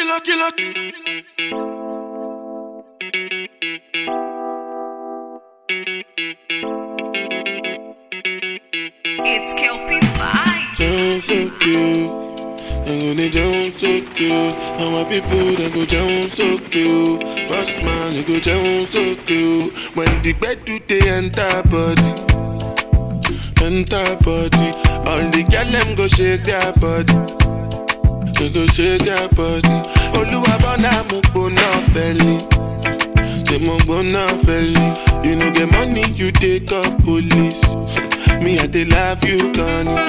It's Kelpie Vibes. Sound so cute. I'm gonna jump so cute. And my people they go jump so cute. Boss man they go jump so cute. When the bed do they enter body, all the girl them go shake their body. They go shake their body. Oluwa bona mo gbona feli. They mo gbona feli. You know the money you take up police. Me I dey love you, Connie.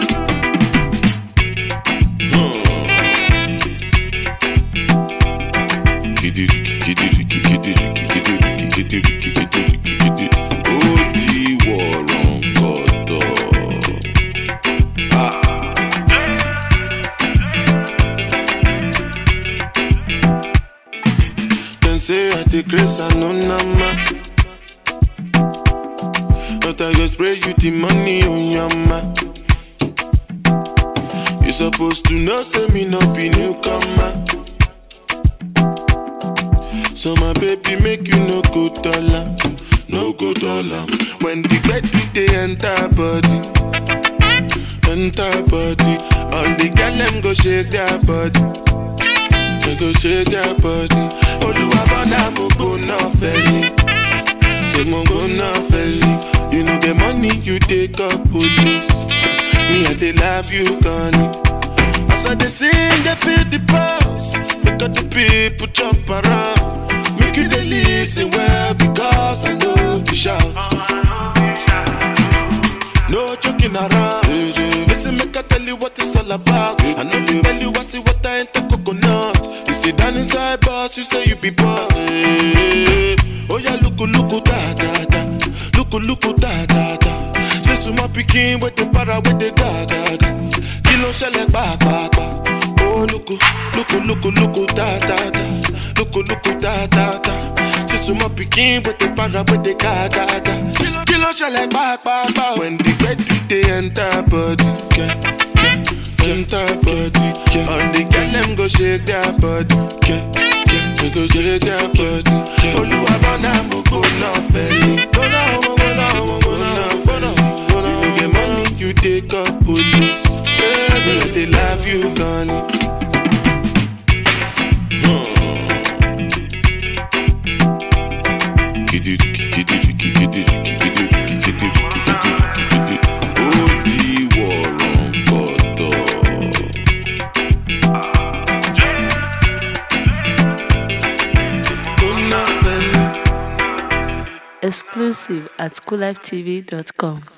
Then say I take grace and no nama. But I go spray you the money on your ma. You supposed to know, say me no be newcomer. So my baby make you no go dollar, no go dollar. When the bed do they enter body, all the girl them go shake their body, they go shake their body. Oluwa bona mo go na feli, they mo go na feli. You know the money you take up police. Me I dey love you, Connie. As I dey sing, they feel the pulse. Make all the people jump around. Make you dey listen well because I know if you shout. No joking around. Listen, make I tell you what it's all about. I know if you tell you I see what I ain't the coconut. You sit down inside boss, you say you be boss. Oh yeah, look, da da da. Look, da da da. Say so my picking with the para with the ga ga ga. Kilo shele ba ba ba. Oh look, da da da. Look, da da da. Say so my picking with the para with the ga ga ga. Kilo shele ba ba ba. When the bed do they enter body, enter body. All the girl them go shake their body, they go shake their body. Oluwa bona mo go na feli. You know the money you take up police. Baby, they love you, Connie. Exclusive at coolivetv.com.